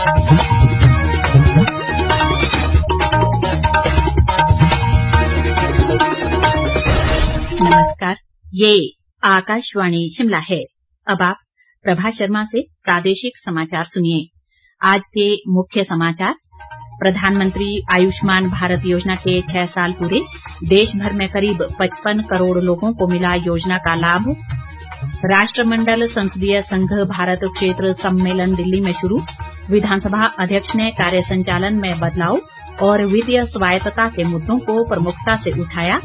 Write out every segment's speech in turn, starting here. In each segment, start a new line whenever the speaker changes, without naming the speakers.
नमस्कार, ये आकाशवाणी शिमला है। अब आप प्रभा शर्मा से प्रादेशिक समाचार सुनिए। आज के मुख्य समाचार: प्रधानमंत्री आयुष्मान भारत योजना के 6 साल पूरे, देश भर में करीब 55 करोड़ लोगों को मिला योजना का लाभ। राष्ट्रमंडल संसदीय संघ भारत क्षेत्र सम्मेलन दिल्ली में शुरू, विधानसभा अध्यक्ष ने कार्य संचालन में बदलाव और वित्तीय स्वायत्तता के मुद्दों को प्रमुखता से उठाया।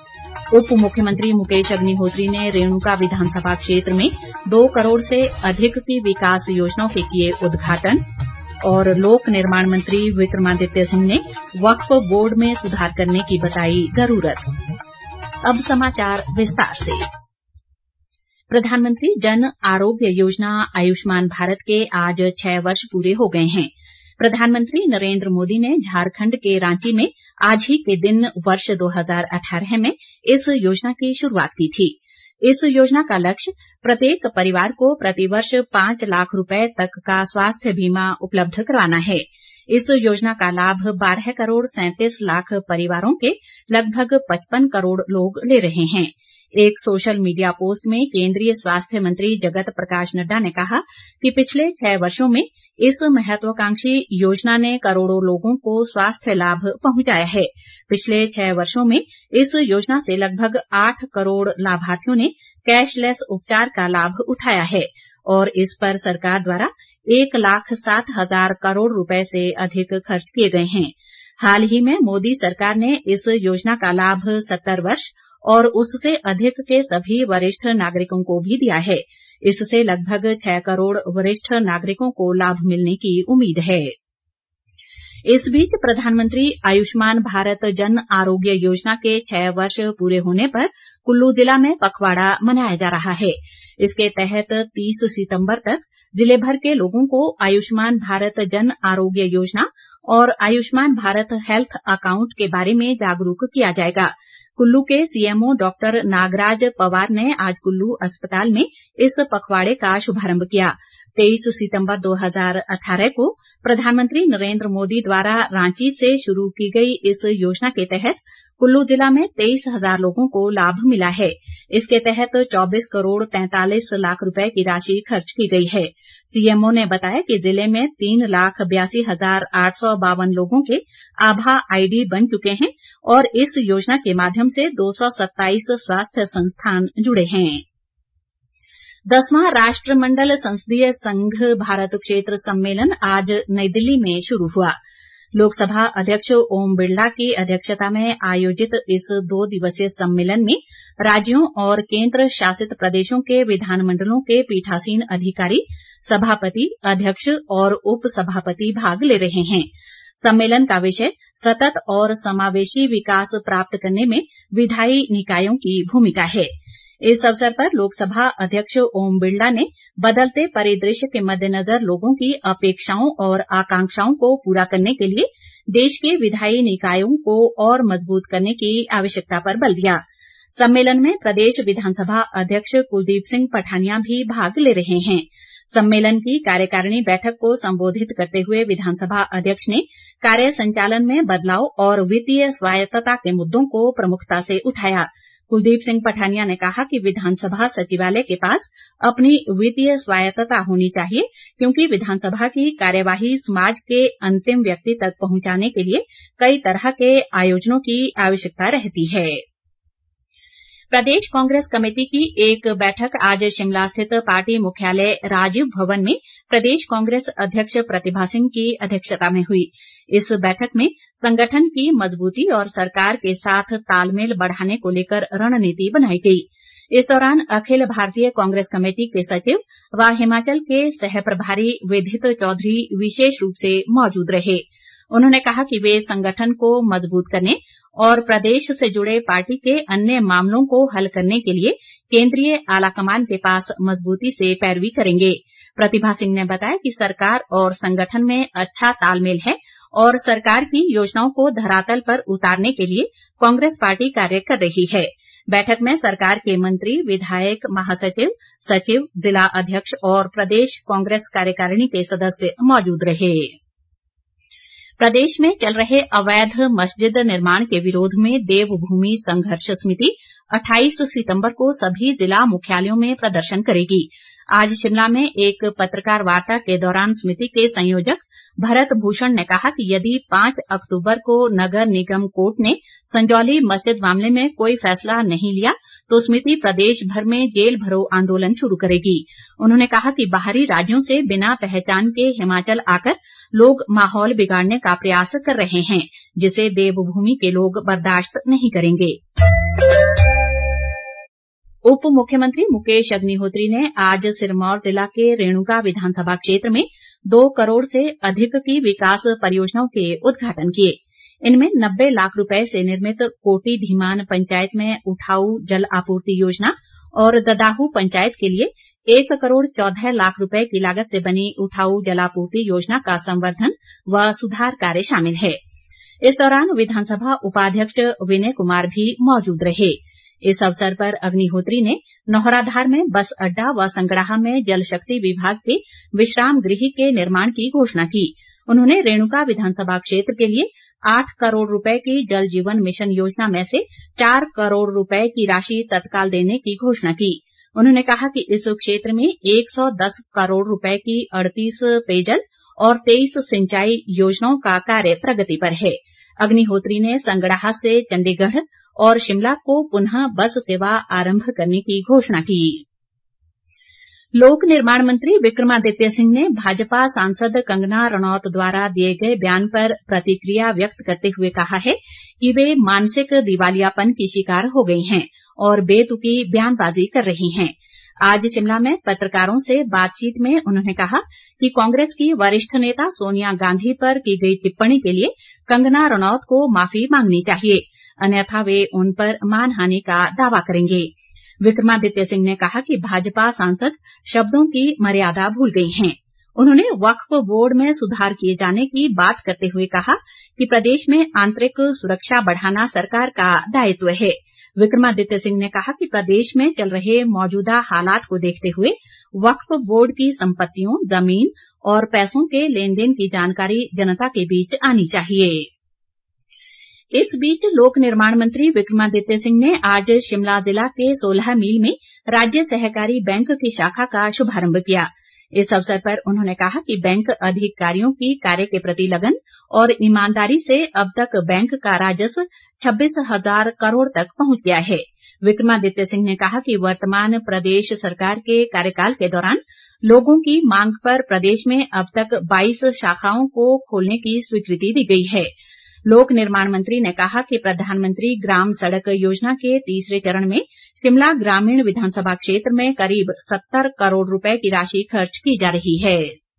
उप मुख्यमंत्री मुकेश अग्निहोत्री ने रेणुका विधानसभा क्षेत्र में 2 करोड़ से अधिक की विकास योजनाओं के किए उद्घाटन। और लोक निर्माण मंत्री विक्रमादित्य सिंह ने वक्फ बोर्ड में सुधार करने की बताई जरूरत। अब समाचार विस्तार से। प्रधानमंत्री जन आरोग्य योजना आयुष्मान भारत के आज 6 वर्ष पूरे हो गए हैं। प्रधानमंत्री नरेंद्र मोदी ने झारखंड के रांची में आज ही के दिन वर्ष 2018 में इस योजना की शुरुआत की थी। इस योजना का लक्ष्य प्रत्येक परिवार को प्रतिवर्ष 5 लाख रुपए तक का स्वास्थ्य बीमा उपलब्ध करवाना है। इस योजना का लाभ 12 करोड़ 37 लाख परिवारों के लगभग 55 करोड़ लोग ले रहे हैं। एक सोशल मीडिया पोस्ट में केंद्रीय स्वास्थ्य मंत्री जगत प्रकाश नड्डा ने कहा कि पिछले 6 वर्षों में इस महत्वाकांक्षी योजना ने करोड़ों लोगों को स्वास्थ्य लाभ पहुंचाया है। पिछले 6 वर्षों में इस योजना से लगभग 8 करोड़ लाभार्थियों ने कैशलेस उपचार का लाभ उठाया है और इस पर सरकार द्वारा 1,07,000 करोड़ रुपए से अधिक खर्च किए गए हैं। हाल ही में मोदी सरकार ने इस योजना का लाभ 70 वर्ष और उससे अधिक के सभी वरिष्ठ नागरिकों को भी दिया है। इससे लगभग 6 करोड़ वरिष्ठ नागरिकों को लाभ मिलने की उम्मीद है। इस बीच प्रधानमंत्री आयुष्मान भारत जन आरोग्य योजना के 6 वर्ष पूरे होने पर कुल्लू जिला में पखवाड़ा मनाया जा रहा है। इसके तहत 30 सितंबर तक जिले भर के लोगों को आयुष्मान भारत जन आरोग्य योजना और आयुष्मान भारत हेल्थ अकाउंट के बारे में जागरूक किया जाएगा। कुल्लू के सीएमओ डॉक्टर नागराज पवार ने आज कुल्लू अस्पताल में इस पखवाड़े का शुभारंभ किया। 23 सितंबर 2018 को प्रधानमंत्री नरेंद्र मोदी द्वारा रांची से शुरू की गई इस योजना के तहत कुल्लू जिला में 23,000 लोगों को लाभ मिला है। इसके तहत 24 करोड़ 43 लाख रुपए की राशि खर्च की गई है। सीएमओ ने बताया कि जिले में 3,82,852 लोगों के आभा आईडी बन चुके हैं और इस योजना के माध्यम से 227 स्वास्थ्य संस्थान जुड़े हैं। 10वां राष्ट्रमंडल संसदीय संघ भारत क्षेत्र सम्मेलन आज नई दिल्ली में शुरू हुआ। लोकसभा अध्यक्ष ओम बिरला की अध्यक्षता में आयोजित इस 2 दिवसीय सम्मेलन में राज्यों और केंद्र शासित प्रदेशों के विधानमंडलों के पीठासीन अधिकारी, सभापति, अध्यक्ष और उप सभापति भाग ले रहे हैं। सम्मेलन का विषय सतत और समावेशी विकास प्राप्त करने में विधायी निकायों की भूमिका है। इस अवसर पर लोकसभा अध्यक्ष ओम बिरला ने बदलते परिदृश्य के मद्देनजर लोगों की अपेक्षाओं और आकांक्षाओं को पूरा करने के लिए देश के विधायी निकायों को और मजबूत करने की आवश्यकता पर बल दिया। सम्मेलन में प्रदेश विधानसभा अध्यक्ष कुलदीप सिंह पठानिया भी भाग ले रहे हैं। सम्मेलन की कार्यकारिणी बैठक को संबोधित करते हुए विधानसभा अध्यक्ष ने कार्य संचालन में बदलाव और वित्तीय स्वायत्तता के मुद्दों को प्रमुखता से उठाया। कुलदीप सिंह पठानिया ने कहा कि विधानसभा सचिवालय के पास अपनी वित्तीय स्वायत्तता होनी चाहिए, क्योंकि विधानसभा की कार्यवाही समाज के अंतिम व्यक्ति तक पहुंचाने के लिए कई तरह के आयोजनों की आवश्यकता रहती है। प्रदेश कांग्रेस कमेटी की एक बैठक आज शिमला स्थित पार्टी मुख्यालय राजीव भवन में प्रदेश कांग्रेस अध्यक्ष प्रतिभा सिंह की अध्यक्षता में हुई। इस बैठक में संगठन की मजबूती और सरकार के साथ तालमेल बढ़ाने को लेकर रणनीति बनाई गई। इस दौरान अखिल भारतीय कांग्रेस कमेटी के सचिव व हिमाचल के सह प्रभारी विदित चौधरी विशेष रूप से मौजूद रहे। उन्होंने कहा कि वे संगठन को मजबूत करने और प्रदेश से जुड़े पार्टी के अन्य मामलों को हल करने के लिए केंद्रीय आलाकमान के पास मजबूती से पैरवी करेंगे। प्रतिभा सिंह ने बताया कि सरकार और संगठन में अच्छा तालमेल है और सरकार की योजनाओं को धरातल पर उतारने के लिए कांग्रेस पार्टी कार्य कर रही है। बैठक में सरकार के मंत्री, विधायक, महासचिव, सचिव, जिला अध्यक्ष और प्रदेश कांग्रेस कार्यकारिणी के सदस्य मौजूद रहे। प्रदेश में चल रहे अवैध मस्जिद निर्माण के विरोध में देवभूमि संघर्ष समिति 28 सितंबर को सभी जिला मुख्यालयों में प्रदर्शन करेगी। आज शिमला में एक पत्रकार वार्ता के दौरान समिति के संयोजक भरत भूषण ने कहा कि यदि 5 अक्तूबर को नगर निगम कोर्ट ने संजौली मस्जिद मामले में कोई फैसला नहीं लिया तो समिति प्रदेश भर में जेल भरो आंदोलन शुरू करेगी। उन्होंने कहा कि बाहरी राज्यों से बिना पहचान के हिमाचल आकर लोग माहौल बिगाड़ने का प्रयास कर रहे हैं, जिसे देवभूमि के लोग बर्दाश्त नहीं करेंगे। उप मुख्यमंत्री मुकेश अग्निहोत्री ने आज सिरमौर जिला के रेणुका विधानसभा क्षेत्र में 2 करोड़ से अधिक की विकास परियोजनाओं के उद्घाटन किए। इनमें 90 लाख रुपए से निर्मित कोटी धीमान पंचायत में उठाऊ जल आपूर्ति योजना और ददाहू पंचायत के लिए 1 करोड़ 14 लाख रुपए की लागत से बनी उठाऊ जलापूर्ति योजना का संवर्धन व सुधार कार्य शामिल है। इस दौरान विधानसभा उपाध्यक्ष विनय कुमार भी मौजूद रहे। इस अवसर पर अग्निहोत्री ने नौहराधार में बस अड्डा व संगड़ाह में जल शक्ति विभाग के विश्राम गृह के निर्माण की घोषणा की। उन्होंने रेणुका विधानसभा क्षेत्र के लिए 8 करोड़ रुपए की जल जीवन मिशन योजना में से 4 करोड़ रुपए की राशि तत्काल देने की घोषणा की। उन्होंने कहा कि इस क्षेत्र में 110 करोड़ रुपए की 38 पेयजल और 23 सिंचाई योजनाओं का कार्य प्रगति पर है। अग्निहोत्री ने संगड़ाह से चंडीगढ़ और शिमला को पुनः बस सेवा आरंभ करने की घोषणा की। लोक निर्माण मंत्री विक्रमादित्य सिंह ने भाजपा सांसद कंगना रणौत द्वारा दिए गए बयान पर प्रतिक्रिया व्यक्त करते हुए कहा है कि वे मानसिक दिवालियापन की शिकार हो गई हैं और बेतुकी बयानबाजी कर रही हैं। आज शिमला में पत्रकारों से बातचीत में उन्होंने कहा कि कांग्रेस की वरिष्ठ नेता सोनिया गांधी पर की गई टिप्पणी के लिए कंगना रणौत को माफी मांगनी चाहिए, अन्यथा वे उन पर मानहानि का दावा करेंगे। विक्रमादित्य सिंह ने कहा कि भाजपा सांसद शब्दों की मर्यादा भूल गई हैं। उन्होंने वक्फ बोर्ड में सुधार किए जाने की बात करते हुए कहा कि प्रदेश में आंतरिक सुरक्षा बढ़ाना सरकार का दायित्व है। विक्रमादित्य सिंह ने कहा कि प्रदेश में चल रहे मौजूदा हालात को देखते हुए वक्फ बोर्ड की संपत्तियों, जमीन और पैसों के लेन देन की जानकारी जनता के बीच आनी चाहिए। इस बीच लोक निर्माण मंत्री विक्रमादित्य सिंह ने आज शिमला जिला के 16 मील में राज्य सहकारी बैंक की शाखा का शुभारंभ किया। इस अवसर पर उन्होंने कहा कि बैंक अधिकारियों की कार्य के प्रति लगन और ईमानदारी से अब तक बैंक का राजस्व 26,000 करोड़ तक पहुंच गया है। विक्रमादित्य सिंह ने कहा कि वर्तमान प्रदेश सरकार के कार्यकाल के दौरान लोगों की मांग पर प्रदेश में अब तक 22 शाखाओं को खोलने की स्वीकृति दी गई है। लोक निर्माण मंत्री ने कहा कि प्रधानमंत्री ग्राम सड़क योजना के तीसरे चरण में शिमला ग्रामीण विधानसभा क्षेत्र में करीब 70 करोड़ रुपए की राशि खर्च की जा रही है।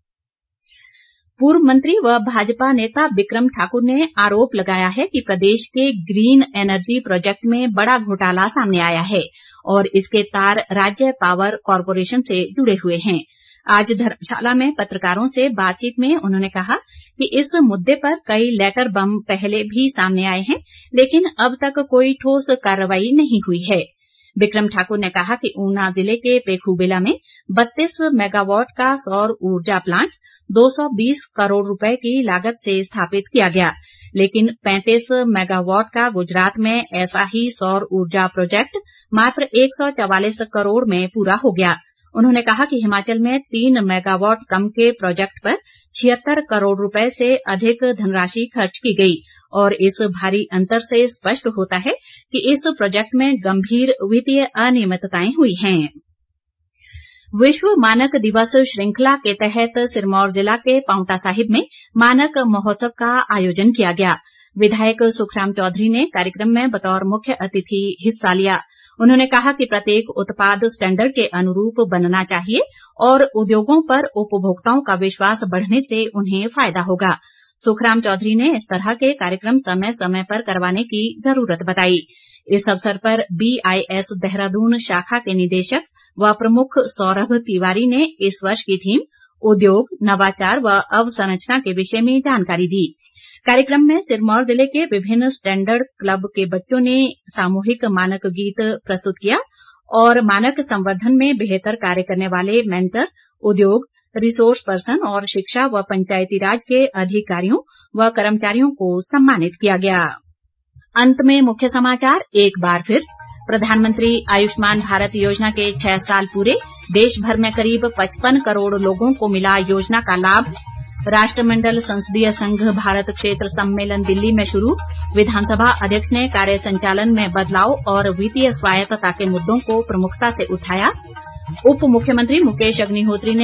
पूर्व मंत्री व भाजपा नेता बिक्रम ठाकुर ने आरोप लगाया है कि प्रदेश के ग्रीन एनर्जी प्रोजेक्ट में बड़ा घोटाला सामने आया है और इसके तार राज्य पावर कॉरपोरेशन से जुड़े हुए हैं। आज धर्मशाला में पत्रकारों से बातचीत में उन्होंने कहा कि इस मुद्दे पर कई लेटर बम पहले भी सामने आए हैं, लेकिन अब तक कोई ठोस कार्रवाई नहीं हुई है। बिक्रम ठाकुर ने कहा कि ऊना जिले के पेखूबिला में 32 मेगावाट का सौर ऊर्जा प्लांट 220 करोड़ रुपए की लागत से स्थापित किया गया, लेकिन 35 मेगावाट का गुजरात में ऐसा ही सौर ऊर्जा प्रोजेक्ट मात्र 144 करोड़ में पूरा हो गया। उन्होंने कहा कि हिमाचल में 3 मेगावाट कम के प्रोजेक्ट पर 76 करोड़ रुपए से अधिक धनराशि खर्च की गई और इस भारी अंतर से स्पष्ट होता है कि इस प्रोजेक्ट में गंभीर वित्तीय अनियमितताएं हुई हैं। विश्व मानक दिवस श्रृंखला के तहत सिरमौर जिला के पांवटा साहिब में मानक महोत्सव का आयोजन किया गया। विधायक सुखराम चौधरी ने कार्यक्रम में बतौर मुख्य अतिथि हिस्सा लिया। उन्होंने कहा कि प्रत्येक उत्पाद स्टैंडर्ड के अनुरूप बनना चाहिए और उद्योगों पर उपभोक्ताओं का विश्वास बढ़ने से उन्हें फायदा होगा। सुखराम चौधरी ने इस तरह के कार्यक्रम समय समय पर करवाने की जरूरत बताई। इस अवसर पर BIS देहरादून शाखा के निदेशक व प्रमुख सौरभ तिवारी ने इस वर्ष की थीम उद्योग, नवाचार व अवसंरचना के विषय में जानकारी दी। कार्यक्रम में सिरमौर जिले के विभिन्न स्टैंडर्ड क्लब के बच्चों ने सामूहिक मानक गीत प्रस्तुत किया और मानक संवर्धन में बेहतर कार्य करने वाले मेंटर, उद्योग, रिसोर्स पर्सन और शिक्षा व पंचायती राज के अधिकारियों व कर्मचारियों को सम्मानित किया गया। अंत में मुख्य समाचार एक बार फिर। प्रधानमंत्री आयुष्मान भारत योजना के 6 साल पूरे, देश भर में करीब 55 करोड़ लोगों को मिला योजना का लाभ। राष्ट्रमंडल संसदीय संघ भारत क्षेत्र सम्मेलन दिल्ली में शुरू, विधानसभा अध्यक्ष ने कार्य संचालन में बदलाव और वित्तीय स्वायत्तता के मुद्दों को प्रमुखता से उठाया। उप मुख्यमंत्री मुकेश अग्निहोत्री ने